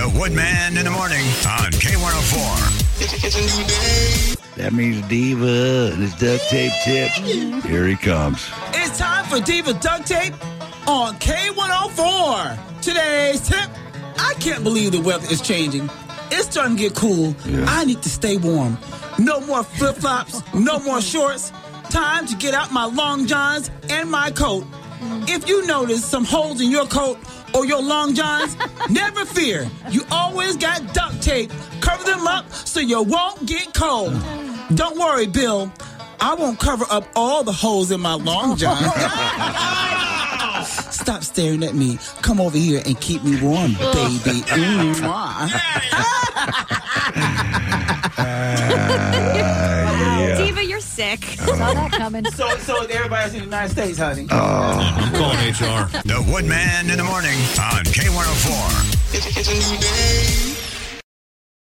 The Woodman in the morning on K104. It's a new day. That means Diva and his duct tape tip. Here he comes. It's time for Diva Duct Tape on K104. Today's tip: I can't believe the weather is changing. It's starting to get cool. Yeah. I need to stay warm. No more flip-flops, no more shorts. Time to get out my long johns and my coat. If you notice some holes in your coat or your long johns, never fear. You always got duct tape. Cover them up so you won't get cold. Don't worry, Bill. I won't cover up all the holes in my long johns. Stop staring at me. Come over here and keep me warm, baby. Diva, you're sick. Saw that coming. So everybody else in the United States, honey. I'm calling HR. The Woodman in the morning on K104. It's a new day.